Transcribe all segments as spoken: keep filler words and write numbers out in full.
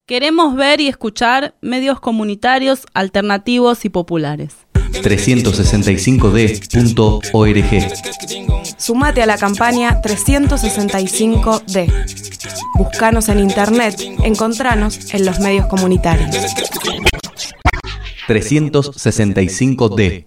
Queremos ver y escuchar medios comunitarios, alternativos y populares. trescientos sesenta y cinco d punto org. Sumate a la campaña trescientos sesenta y cinco D. Búscanos en internet, encontranos en los medios comunitarios. trescientos sesenta y cinco D.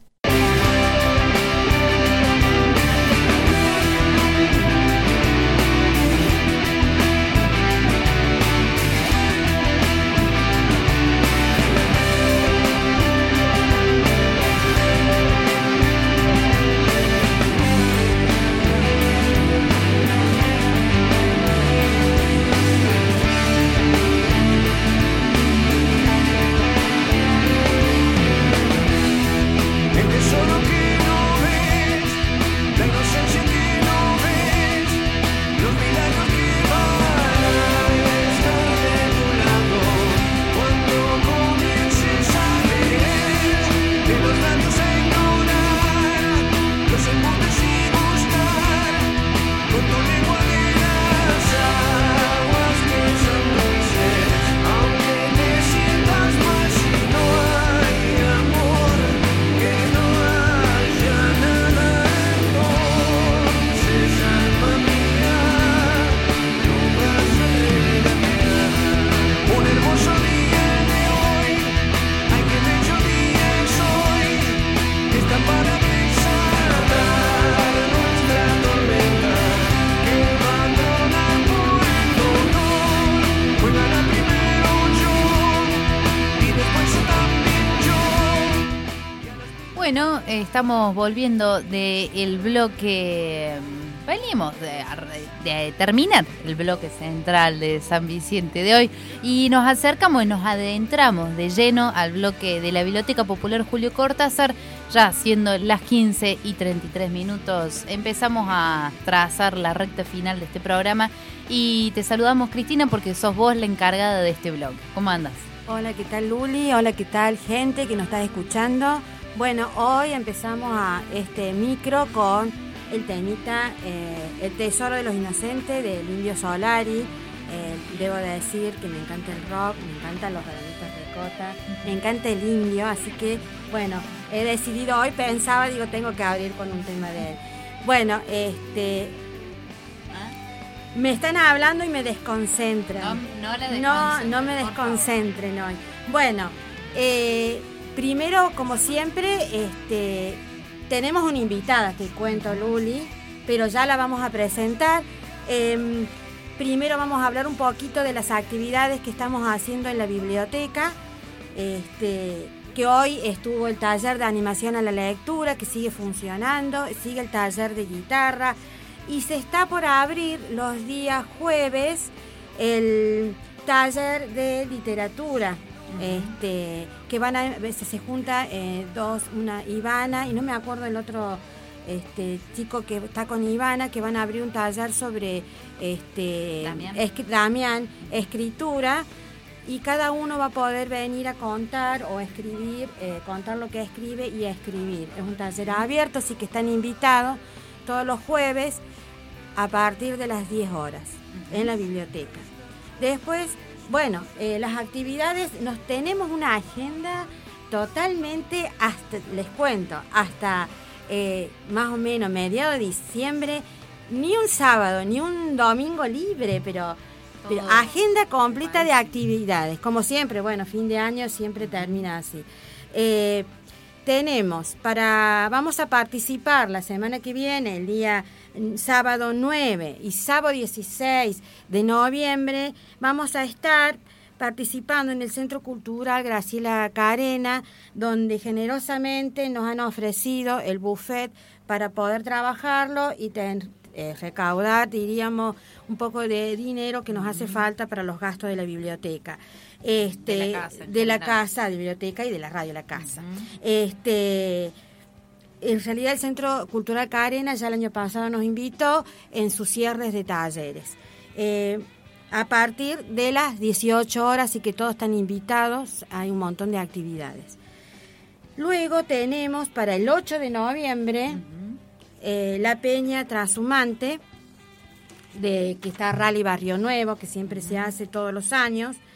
Bueno, estamos volviendo del bloque, venimos de, de terminar el bloque central de San Vicente de hoy y nos acercamos y nos adentramos de lleno al bloque de la Biblioteca Popular Julio Cortázar, ya siendo las quince y treinta y tres minutos. Empezamos a trazar la recta final de este programa y te saludamos, Cristina, porque sos vos la encargada de este bloque. ¿Cómo andas? Hola, ¿qué tal, Luli? Hola, ¿qué tal, gente que nos está escuchando? Bueno, hoy empezamos a este micro con el temita eh, El Tesoro de los Inocentes del Indio Solari. Eh, debo decir que me encanta el rock, me encantan los granitos de cota, me encanta el indio, así que, bueno, he decidido hoy, pensaba, digo, tengo que abrir con un tema de él. Bueno, este... me están hablando y me desconcentran. No, no, la no, no me desconcentren hoy. Bueno, eh... primero, como siempre, este, tenemos una invitada, te cuento, Luli, pero ya la vamos a presentar. Eh, primero vamos a hablar un poquito de las actividades que estamos haciendo en la biblioteca, este, que hoy estuvo el taller de animación a la lectura, que sigue funcionando, sigue el taller de guitarra, y se está por abrir los días jueves el taller de literatura. Este, que van a veces se junta eh, dos, una Ivana y no me acuerdo el otro este chico que está con Ivana, que van a abrir un taller sobre este Damián, es, Damián escritura, y cada uno va a poder venir a contar o escribir, eh, contar lo que escribe y escribir. Es un taller abierto, así que están invitados todos los jueves a partir de las diez horas uh-huh. en la biblioteca. Después, bueno, eh, las actividades, nos tenemos una agenda totalmente, hasta, les cuento, hasta eh, más o menos mediados de diciembre, ni un sábado, ni un domingo libre, pero, pero agenda completa de actividades, como siempre. Bueno, fin de año siempre termina así. Eh, tenemos para, vamos a participar la semana que viene, el día sábado nueve y sábado dieciséis de noviembre, vamos a estar participando en el Centro Cultural Graciela Carena, donde generosamente nos han ofrecido el buffet para poder trabajarlo y ten, eh, recaudar, diríamos, un poco de dinero que nos hace falta para los gastos de la biblioteca. Este, de la casa, de la casa, de biblioteca y de la radio La Casa. Uh-huh. Este... En realidad el Centro Cultural Carena ya el año pasado nos invitó en sus cierres de talleres. Eh, a partir de las dieciocho horas, así que todos están invitados, hay un montón de actividades. Luego tenemos para el ocho de noviembre uh-huh. eh, la Peña Trashumante, de, que está Rally Barrio Nuevo, que siempre uh-huh. se hace todos los años.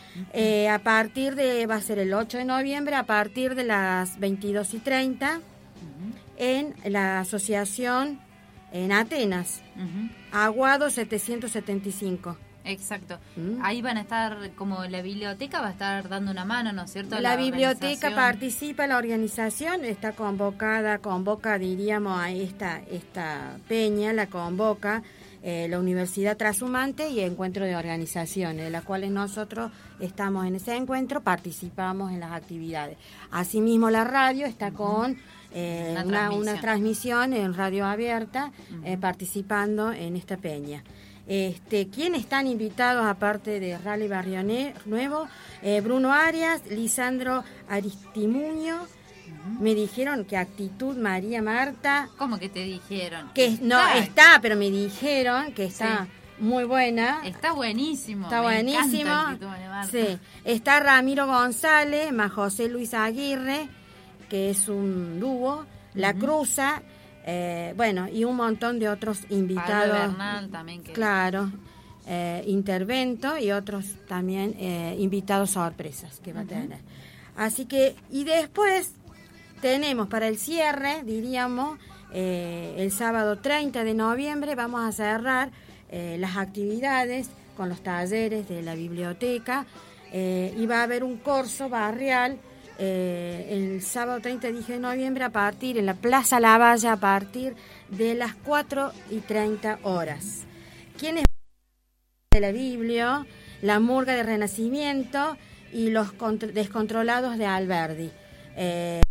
Eh, a partir de, va a ser el ocho de noviembre, a partir de las veintidós y treinta, uh-huh. en la asociación en Atenas, uh-huh. Aguado setecientos setenta y cinco. Exacto. Mm. Ahí van a estar, como la biblioteca va a estar dando una mano, ¿no es cierto? La, la biblioteca participa, la organización está convocada, convoca, diríamos, a esta, esta peña, la convoca eh, la Universidad Trashumante y Encuentro de Organizaciones, de las cuales nosotros estamos en ese encuentro, participamos en las actividades. Asimismo, la radio está uh-huh. con eh, una, una, transmisión. una transmisión en radio abierta, uh-huh. eh, participando en esta peña. Este, ¿Quiénes están invitados aparte de Rally Barrio Nuevo? Eh, Bruno Arias, Lisandro Aristimuño. Uh-huh. Me dijeron que Actitud María Marta. ¿Cómo que te dijeron? Que no está, está pero me dijeron que está sí. muy buena. Está buenísimo. Está me buenísimo. Actitud María Marta. Sí. Está Ramiro González, más José Luis Aguirre, que es un dúo. La uh-huh. Cruza. Eh, bueno, y un montón de otros invitados. Pablo Bernal también. Que... Claro, eh, intervento y otros también eh, invitados sorpresas que va uh-huh. a tener. Así que, y después tenemos para el cierre, diríamos, eh, el sábado treinta de noviembre vamos a cerrar eh, las actividades con los talleres de la biblioteca eh, y va a haber un corso barrial. Eh, el sábado treinta de noviembre a partir en la Plaza Lavalle a partir de las cuatro y treinta horas. ¿Quiénes de la Biblia? La Murga de Renacimiento y los contr- Descontrolados de Alberdi. Eh,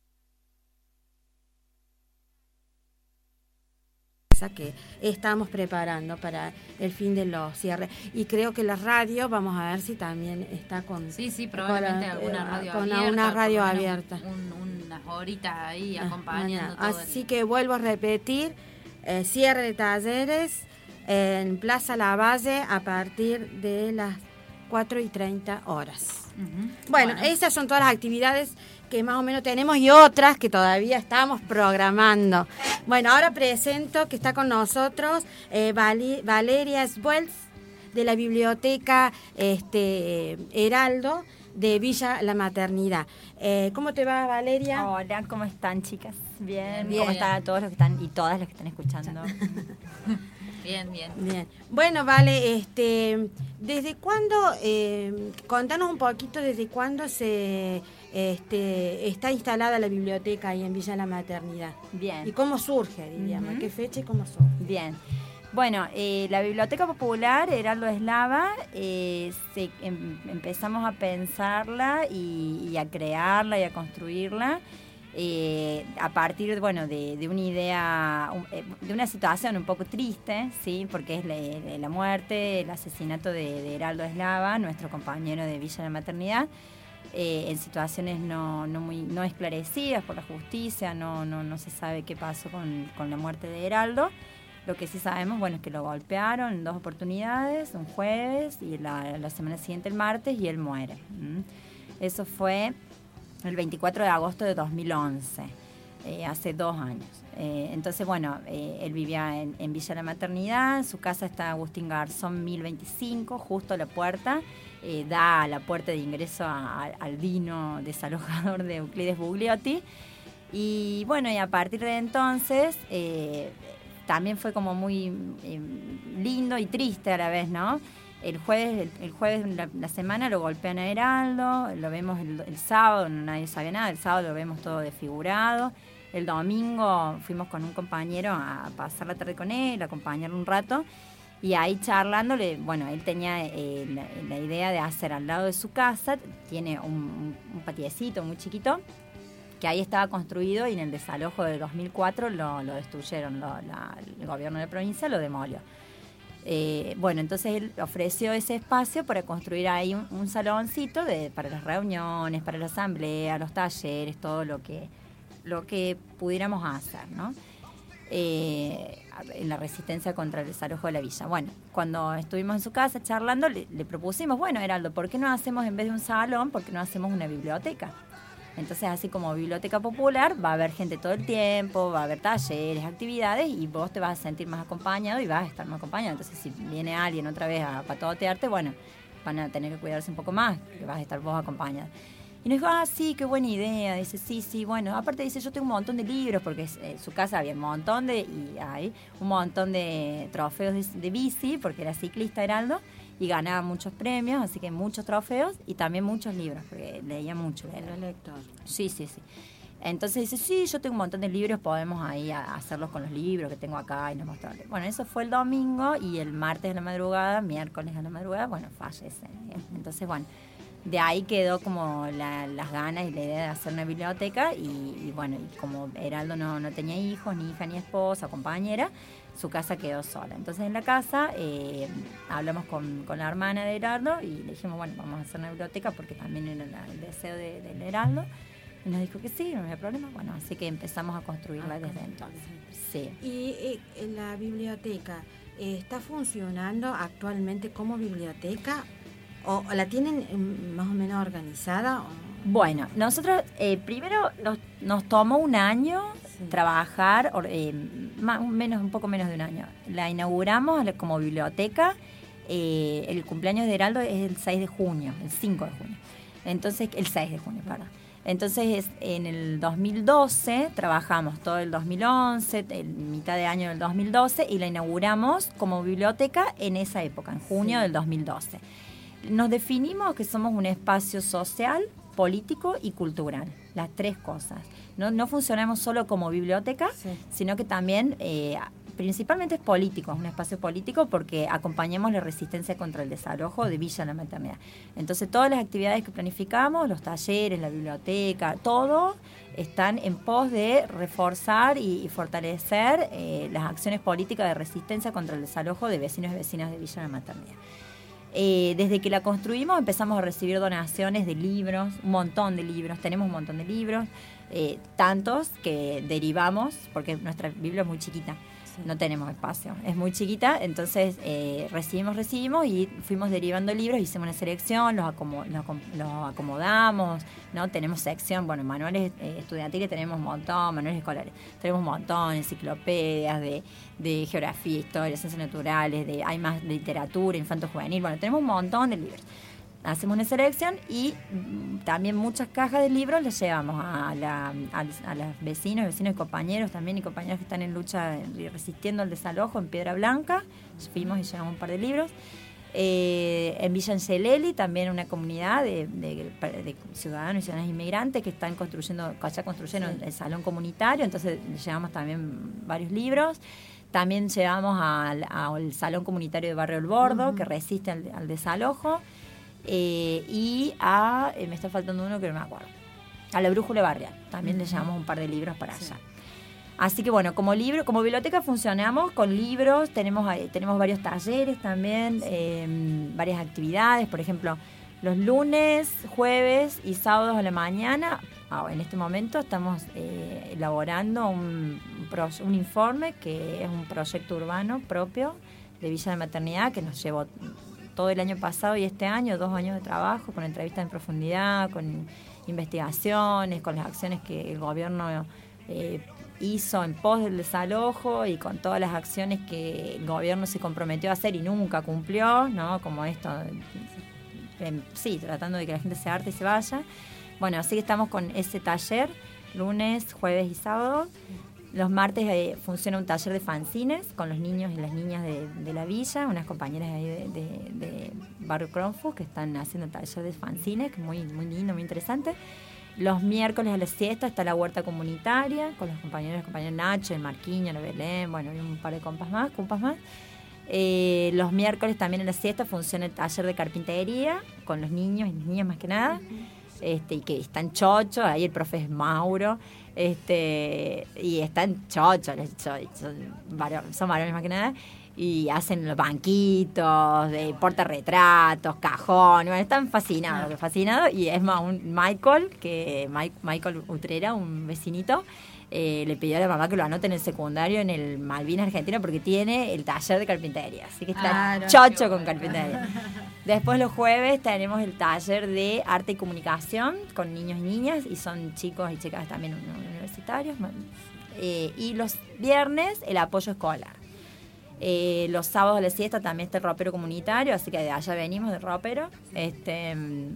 que estamos preparando para el fin de los cierres y creo que la radio vamos a ver si también está con sí sí probablemente con, alguna radio con abierta, una radio abierta un, unas horitas ahí acompañando ah, todo así el... que vuelvo a repetir eh, cierre de talleres en Plaza Lavalle a partir de las cuatro y treinta horas. Uh-huh. Bueno, bueno, esas son todas las actividades que más o menos tenemos y otras que todavía estamos programando. Bueno, ahora presento que está con nosotros eh, Val- Valeria Sbuels de la biblioteca este, Heraldo de Villa La Maternidad. Eh, ¿Cómo te va, Valeria? Hola, ¿cómo están, chicas? Bien, bien. ¿Cómo están todos los que están y todas las que están escuchando? Bien, bien. Bien. Bueno, vale, este, ¿desde cuándo, eh, contanos un poquito desde cuándo se este, está instalada la biblioteca ahí en Villa La Maternidad? Bien. ¿Y cómo surge, diríamos? Uh-huh. ¿Qué fecha y cómo surge? Bien. Bueno, eh, la Biblioteca Popular Heraldo Eslava, eh, se, em, empezamos a pensarla y, y a crearla y a construirla. Eh, a partir bueno de, de una idea de una situación un poco triste, sí, porque es la, la muerte, el asesinato de, de Heraldo Eslava, nuestro compañero de Villa La Maternidad, eh, en situaciones no, no muy no esclarecidas por la justicia, no no no se sabe qué pasó con, con la muerte de Heraldo. Lo que sí sabemos, bueno, es que lo golpearon en dos oportunidades, un jueves y la, la semana siguiente el martes, y él muere. ¿Mm? Eso fue el veinticuatro de agosto de dos mil once, eh, hace dos años. Eh, entonces, bueno, eh, él vivía en, en Villa La Maternidad, en su casa está Agustín Garzón mil veinticinco, justo a la puerta, eh, da a la puerta de ingreso a, a, al vino desalojador de Euclides Bugliotti. Y bueno, y a partir de entonces, eh, también fue como muy eh, lindo y triste a la vez, ¿no? El jueves, el, el jueves la, la semana lo golpean a Heraldo, lo vemos el, el sábado, no nadie sabía nada, el sábado lo vemos todo desfigurado. El domingo fuimos con un compañero a pasar la tarde con él, a acompañarlo un rato, y ahí charlándole, bueno, él tenía eh, la, la idea de hacer al lado de su casa, tiene un, un, un patiecito muy chiquito, que ahí estaba construido, y en el desalojo de dos mil cuatro lo, lo destruyeron, lo, la, el gobierno de la provincia lo demolió. Eh, bueno, entonces él ofreció ese espacio para construir ahí un, un saloncito de, para las reuniones, para la asamblea, los talleres, todo lo que, lo que pudiéramos hacer, ¿no? Eh, en la resistencia contra el desalojo de la villa. Bueno, cuando estuvimos en su casa charlando, le, le propusimos, bueno, Heraldo, ¿por qué no hacemos, en vez de un salón, por qué no hacemos una biblioteca? Entonces, así como biblioteca popular, va a haber gente todo el tiempo, va a haber talleres, actividades, y vos te vas a sentir más acompañado y vas a estar más acompañado. Entonces, si viene alguien otra vez a patotearte, bueno, van a tener que cuidarse un poco más, que vas a estar vos acompañada. Y nos dijo, ah, sí, qué buena idea. Dice, sí, sí, bueno. Aparte dice, yo tengo un montón de libros, porque en su casa había un montón de, y hay un montón de trofeos de, de bici, porque era ciclista Heraldo, y ganaba muchos premios, así que muchos trofeos, y también muchos libros, porque leía mucho. Era lector. Sí, sí, sí. Entonces dice, sí, yo tengo un montón de libros, podemos ahí a hacerlos con los libros que tengo acá y nos mostrarles. Bueno, eso fue el domingo, y el martes a la madrugada, miércoles a la madrugada, bueno, fallece. Entonces, bueno, de ahí quedó como la, las ganas y la idea de hacer una biblioteca, y, y bueno, y como Heraldo no, no tenía hijos, ni hija, ni esposa, compañera, su casa quedó sola. Entonces en la casa eh, hablamos con, con la hermana de Heraldo y le dijimos, bueno, vamos a hacer una biblioteca porque también era la, el deseo de, de Heraldo. Y nos dijo que sí, no había problema. Bueno, así que empezamos a construirla desde entonces. Sí. ¿Y eh, la biblioteca eh, está funcionando actualmente como biblioteca? ¿O la tienen más o menos organizada? Bueno, nosotros eh, primero nos, nos tomó un año sí. trabajar, eh, más, menos, un poco menos de un año. La inauguramos como biblioteca, eh, el cumpleaños de Heraldo es el seis de junio, el cinco de junio. Entonces, el seis de junio, perdón. Entonces, en el dos mil doce, trabajamos todo el dos mil once, el mitad de año del dos mil doce, y la inauguramos como biblioteca en esa época, en junio sí. del dos mil doce. Nos definimos que somos un espacio social, político y cultural, las tres cosas. No, no funcionamos solo como biblioteca, sí. sino que también, eh, principalmente es político, es un espacio político porque acompañamos la resistencia contra el desalojo de Villa La Maternidad. Entonces todas las actividades que planificamos, los talleres, la biblioteca, todo están en pos de reforzar y, y fortalecer eh, las acciones políticas de resistencia contra el desalojo de vecinos y vecinas de Villa La Maternidad. Eh, desde que la construimos empezamos a recibir donaciones de libros, un montón de libros, tenemos un montón de libros, eh, tantos que derivamos, porque nuestra Biblia es muy chiquita, sí. no tenemos espacio, es muy chiquita, entonces eh, recibimos, recibimos y fuimos derivando libros, hicimos una selección, los, acomo- los, los acomodamos, ¿no? Tenemos sección, bueno, manuales eh, estudiantiles tenemos un montón, manuales escolares, tenemos un montón, enciclopedias de, de geografía, historia, ciencias naturales, de, hay más de literatura, infanto juvenil, bueno, tenemos un montón de libros. Hacemos una selección y mm, también muchas cajas de libros las llevamos a, la, a, a los vecinos, vecinos y compañeros también, y compañeros que están en lucha y resistiendo al desalojo en Piedra Blanca. Fuimos y llevamos un par de libros. Eh, en Villa Angelelli también una comunidad de, de, de ciudadanos y ciudadanas inmigrantes que están construyendo, allá construyeron sí. el salón comunitario, entonces llevamos también varios libros. También llevamos al, al salón comunitario de Barrio El Bordo, uh-huh. que resiste al, al desalojo. Eh, y a, eh, me está faltando uno que no me acuerdo, a la Brújula Barrial, también uh-huh. le llevamos un par de libros para sí. allá. Así que bueno, como libro, como biblioteca funcionamos con libros, tenemos, eh, tenemos varios talleres también, sí. eh, varias actividades, por ejemplo, los lunes, jueves y sábados a la mañana, ah, en este momento estamos eh, elaborando un, pro, un informe que es un proyecto urbano propio de Villa La Maternidad que nos llevó todo el año pasado y este año, dos años de trabajo, con entrevistas en profundidad, con investigaciones, con las acciones que el gobierno eh, hizo en pos del desalojo y con todas las acciones que el gobierno se comprometió a hacer y nunca cumplió, ¿no? Como esto, eh, sí, tratando de que la gente se harte y se vaya. Bueno, así que estamos con ese taller, lunes, jueves y sábado. Los martes eh, funciona un taller de fanzines con los niños y las niñas de, de la villa, unas compañeras ahí de, de, de Barrio Cronfus que están haciendo taller de fanzines, que es muy, muy lindo, muy interesante. Los miércoles a la siesta está la huerta comunitaria con los compañeros, el compañero Nacho, el Marquiño, la Belén, bueno, y un par de compas más, compas más. Eh, los miércoles también a la siesta funciona el taller de carpintería con los niños y niñas más que nada. Este, y que están chochos, ahí el profe es Mauro, este, y están chochos, son varones, son varones más que nada, y hacen los banquitos, de portarretratos, cajones, bueno, están fascinados, fascinados, y es más, un Michael, que Mike, Michael Utrera, un vecinito, eh, le pidió a la mamá que lo anote en el secundario en el Malvinas Argentina porque tiene el taller de carpintería, así que está ah, no, chocho con carpintería. Después los jueves tenemos el taller de arte y comunicación con niños y niñas, y son chicos y chicas también universitarios. Eh, y los viernes el apoyo escolar. Eh, los sábados a la siesta también está el ropero comunitario, así que de allá venimos, del ropero. Este,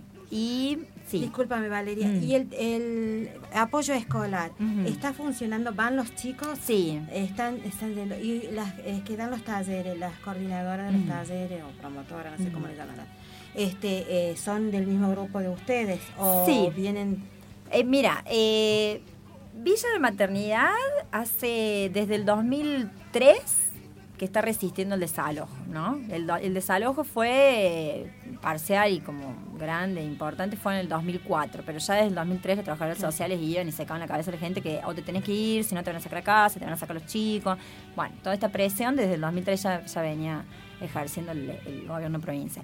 y sí. Discúlpame, Valeria. Mm. ¿Y el, el apoyo escolar Ujú. está funcionando? ¿Van los chicos? Sí. Están, están yendo. ¿Y las eh, que dan los talleres, las coordinadoras de los Mm. talleres o promotoras, no sé Mm. cómo le llamarán? Este, eh, ¿son del mismo grupo de ustedes? ¿O Sí. vienen...? Eh, mira, eh, Villa de Maternidad hace desde el dos mil tres que está resistiendo el desalojo, ¿no? El, do- el desalojo fue eh, parcial y como grande, importante, fue en el dos mil cuatro, pero ya desde el dos mil tres los trabajadores sociales iban y sacaban la cabeza a la gente que o te tenés que ir, si no te van a sacar a casa, te van a sacar los chicos. Bueno, toda esta presión desde el dos mil tres ya, ya venía ejerciendo el, el gobierno provincial.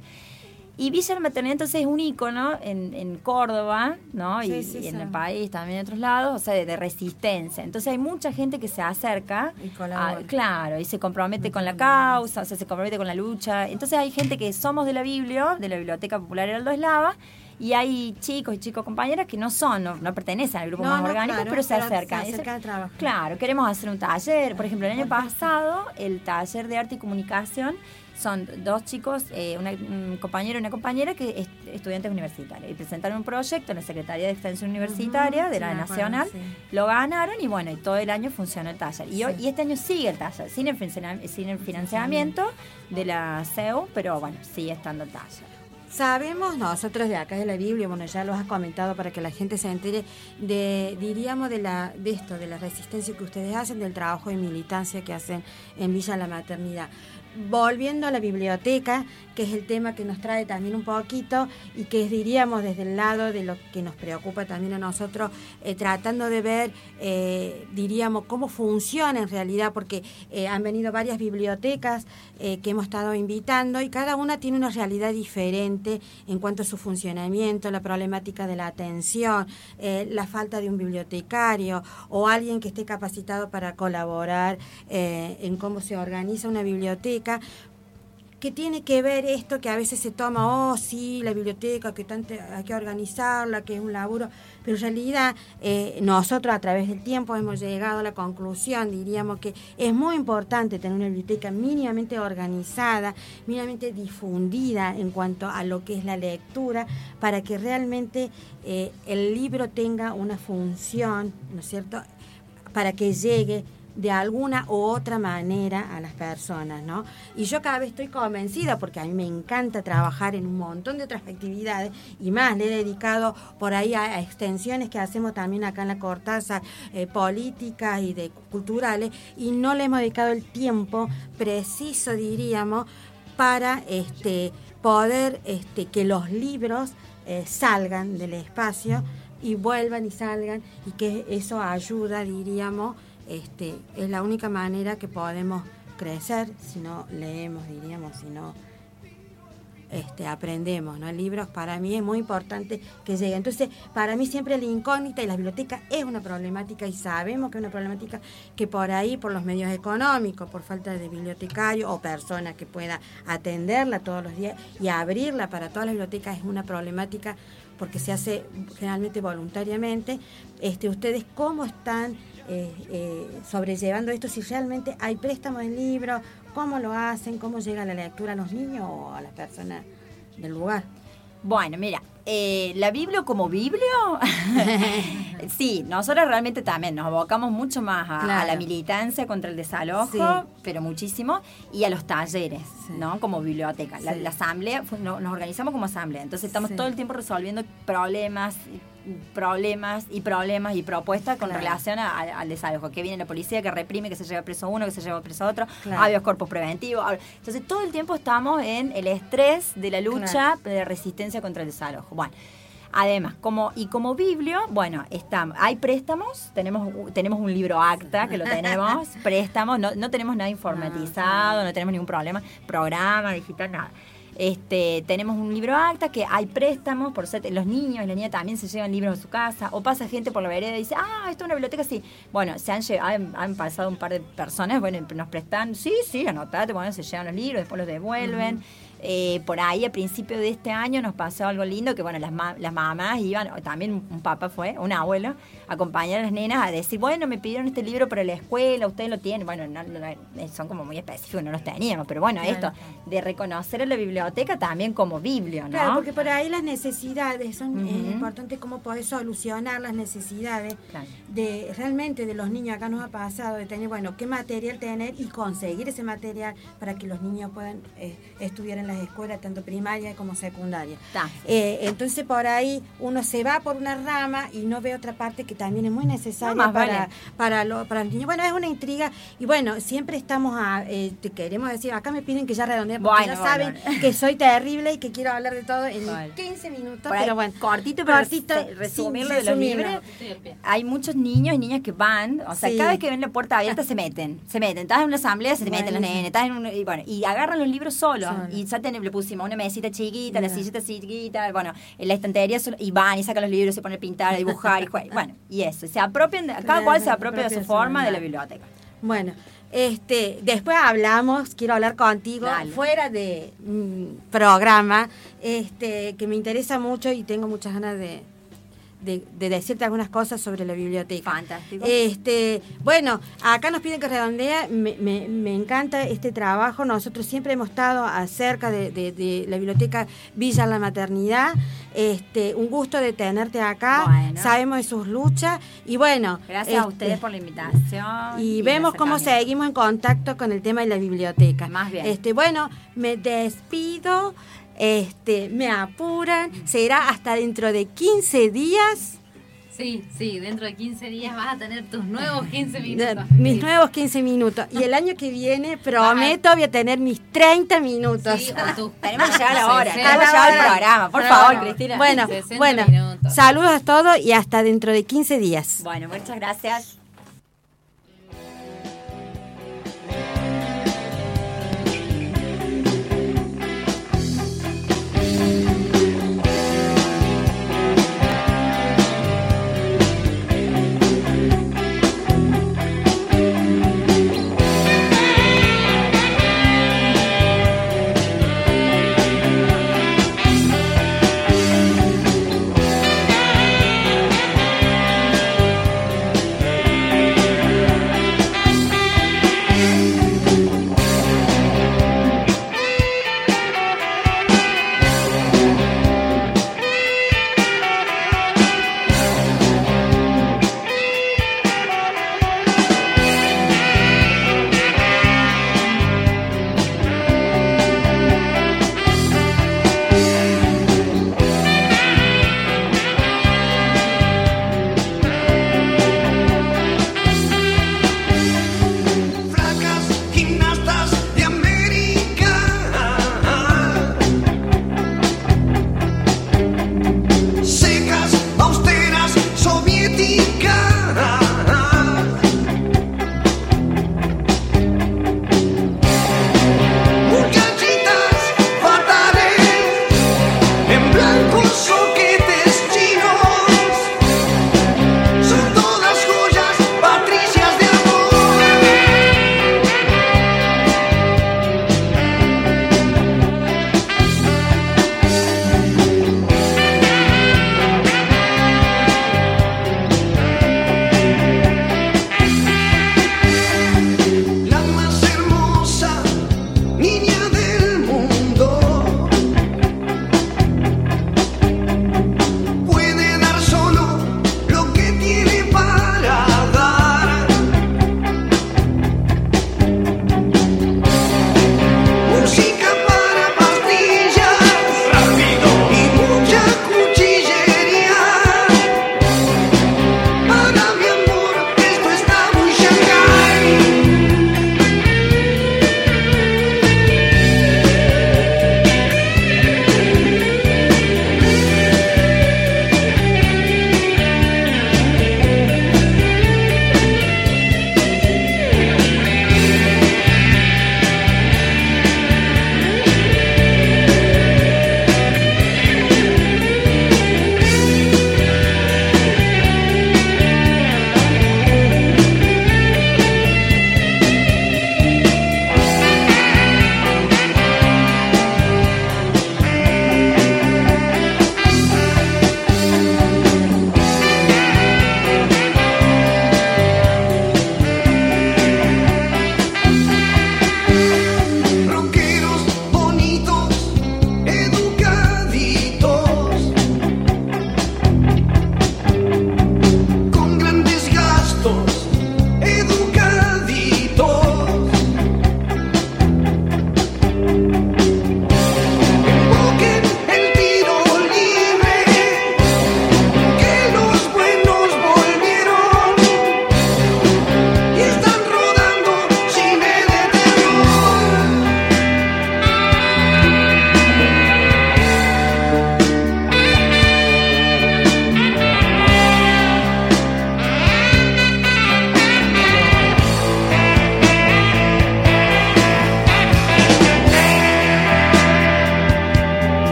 Y Villa de Maternidad entonces es un ícono en, en Córdoba, ¿no? Sí, y, sí, y en sí. el país, también en otros lados, o sea, de, de resistencia. Entonces hay mucha gente que se acerca, Y colabora. a- claro, y se compromete con la causa, o sea, se compromete con la lucha. Entonces hay gente que somos de la Biblio, de la Biblioteca Popular Heraldo Eslava, y hay chicos y chicos compañeras que no son, no, no pertenecen al grupo No, más no, orgánico, claro, pero se pero se acercan. acercan Eso- a trabajar. Claro, queremos hacer un taller. Por ejemplo, el año pasado, el taller de arte y comunicación, son dos chicos, eh, una- un compañero y una compañera que es estudiantes universitarios. Y presentaron un proyecto en la Secretaría de Extensión Universitaria Ujú, de sí, la me acuerdo, Nacional. sí. Lo ganaron y bueno, y todo el año funcionó el taller. Y, hoy- Sí. y este año sigue el taller, sin el, financiam- sin el financiamiento de la C E U, pero bueno, sigue estando el taller. Sabemos nosotros de acá de la Biblia, bueno, ya lo has comentado para que la gente se entere de, diríamos, de la de esto, de la resistencia que ustedes hacen, del trabajo de militancia que hacen en Villa La Maternidad. Volviendo a la biblioteca, que es el tema que nos trae también un poquito y que es, diríamos, desde el lado de lo que nos preocupa también a nosotros, eh, tratando de ver, eh, diríamos, cómo funciona en realidad, porque eh, han venido varias bibliotecas eh, que hemos estado invitando y cada una tiene una realidad diferente en cuanto a su funcionamiento, la problemática de la atención, eh, la falta de un bibliotecario o alguien que esté capacitado para colaborar eh, en cómo se organiza una biblioteca, que tiene que ver esto que a veces se toma, oh sí, la biblioteca, que tanto hay que organizarla, que es un laburo, pero en realidad eh, nosotros a través del tiempo hemos llegado a la conclusión, diríamos que es muy importante tener una biblioteca mínimamente organizada, mínimamente difundida en cuanto a lo que es la lectura, para que realmente eh, el libro tenga una función, ¿no es cierto?, para que llegue de alguna u otra manera a las personas, ¿no? Y yo cada vez estoy convencida, porque a mí me encanta trabajar en un montón de otras actividades, y más le he dedicado por ahí a, a extensiones que hacemos también acá en la Cortázar, eh, políticas y de culturales, y no le hemos dedicado el tiempo preciso, diríamos, para este poder este que los libros eh, salgan del espacio y vuelvan y salgan, y que eso ayuda, diríamos. Este, es la única manera que podemos crecer si no leemos, diríamos, si no este, aprendemos, ¿no? Libros para mí es muy importante que lleguen. Entonces, para mí siempre la incógnita y la biblioteca es una problemática, y sabemos que es una problemática que por ahí, por los medios económicos, por falta de bibliotecario o persona que pueda atenderla todos los días y abrirla para todas las bibliotecas, es una problemática porque se hace generalmente voluntariamente. Este, ¿ustedes cómo están eh, eh, sobrellevando esto? Si realmente hay préstamos de libros, ¿cómo lo hacen? ¿Cómo llega la lectura a los niños o a las personas del lugar? Bueno, mira, eh, la Biblio como Biblio, sí, nosotros realmente también nos abocamos mucho más a, Claro. a la militancia contra el desalojo, Sí. pero muchísimo, y a los talleres, Sí. ¿no? Como biblioteca. La, Sí. la asamblea, fue- no- nos organizamos como asamblea, entonces estamos Sí. todo el tiempo resolviendo problemas, problemas y problemas y propuestas con Claro. relación a- a- al desalojo, que viene la policía, que reprime, que se lleva preso uno, que se lleva preso otro, Claro. habeas corpus preventivos. Entonces todo el tiempo estamos en el estrés de la lucha Claro. de resistencia contra el desalojo. Bueno, además, como y como Biblio, bueno, está, hay préstamos, tenemos tenemos un libro acta, que lo tenemos, préstamos, no, no tenemos nada informatizado, no tenemos ningún problema, programa digital, nada. Este, tenemos un libro acta, que hay préstamos, por ser, los niños y las niñas también se llevan libros a su casa, o pasa gente por la vereda y dice, ah, esto es una biblioteca, sí. Bueno, se han, llevado, han, han pasado un par de personas, bueno, nos prestan, sí, sí, anotate, bueno, se llevan los libros, después los devuelven. Eh, por ahí a principio de este año nos pasó algo lindo, que bueno, las, ma- las mamás iban, o también un papá fue, un abuelo, a acompañar a las nenas a decir, bueno, me pidieron este libro para la escuela, ustedes lo tienen. Bueno, no, no, no, son como muy específicos, no los teníamos, pero bueno, Claro. esto de reconocer a la biblioteca también como biblio, ¿no? Claro, porque por ahí las necesidades son Ujú. es importante cómo poder solucionar las necesidades Claro. de realmente de los niños. Acá nos ha pasado de tener, bueno, qué material tener y conseguir ese material para que los niños puedan eh, estudiar en las escuelas, tanto primaria como secundaria. Está. Eh, entonces por ahí uno se va por una rama y no ve otra parte que también es muy necesaria No, más para, vale. para, lo- para los niños. Bueno, es una intriga y bueno, siempre estamos a, eh, te queremos decir, acá me piden que ya redondee porque Bueno, ya bueno, saben bueno. que soy terrible y que quiero hablar de todo en Vale. quince minutos, Por ahí, pero bueno. cortito, pero cortito, re- resumirlo sin de los resumirlo. libros. Hay muchos niños y niñas que van, o sea, Sí. cada vez que ven la puerta abierta se meten, se meten. Estás en una asamblea, se te meten los Buenísimo. nenes, estás en un, y bueno, y agarran los libros solos. Solo. Y ya ten- le pusimos una mesita chiquita, la Mira. sillita chiquita, bueno, en la estantería solo- y van y sacan los libros, se ponen a pintar, a dibujar y juegan. Bueno, y eso, se apropian, de- cada Claro, cual se se apropia de su apropia de su forma de la manera. biblioteca. Bueno, este, después hablamos, quiero hablar contigo Dale. fuera de mm, programa, este, que me interesa mucho y tengo muchas ganas de, de, de decirte algunas cosas sobre la biblioteca. Fantástico. Este, bueno, acá nos piden que redondea, me, me, me encanta este trabajo, nosotros siempre hemos estado acerca de, de, de la biblioteca Villa La Maternidad, este, un gusto de tenerte acá, Bueno. sabemos de sus luchas y bueno. Gracias a este, ustedes por la invitación. y el vemos cómo acercamiento. seguimos en contacto con el tema de la biblioteca. Más bien. Este, bueno, me despido, este, me apuran, será hasta dentro de quince días, Sí, sí, dentro de quince días vas a tener tus nuevos quince de- minutos. mis nuevos quince minutos. Y el año que viene prometo voy a tener mis treinta minutos. Sí, o tus- Tenemos que llegar a la hora, sesenta. tenemos que llegar al programa, por Bueno, favor, Cristina. Bueno, sesenta bueno, minutos. saludos a todos y hasta dentro de quince días. Bueno, muchas gracias.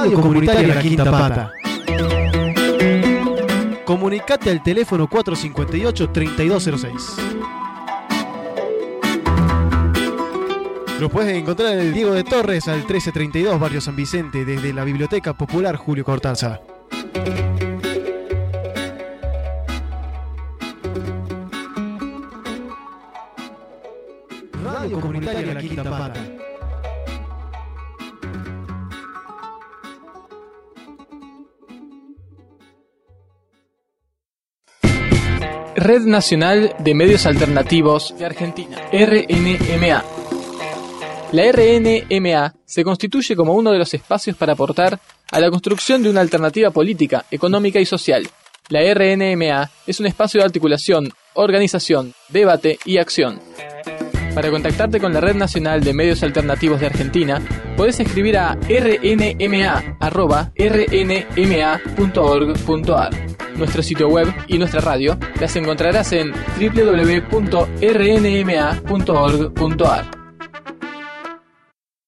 Radio Comunitaria La Quinta Pata. Comunicate al teléfono cuatro cinco ocho, tres dos cero seis. Lo puedes encontrar en el Diego de Torres al trece treinta y dos, Barrio San Vicente, desde la Biblioteca Popular Julio Cortázar. Radio Comunitaria La Quinta Pata. Red Nacional de Medios Alternativos de Argentina, R N M A. La R N M A se constituye como uno de los espacios para aportar a la construcción de una alternativa política, económica y social. La R N M A es un espacio de articulación, organización, debate y acción. Para contactarte con la Red Nacional de Medios Alternativos de Argentina, podés escribir a r n m a arroba r n m a punto org punto a r. Nuestro sitio web y nuestra radio las encontrarás en w w w punto r n m a punto org punto a r.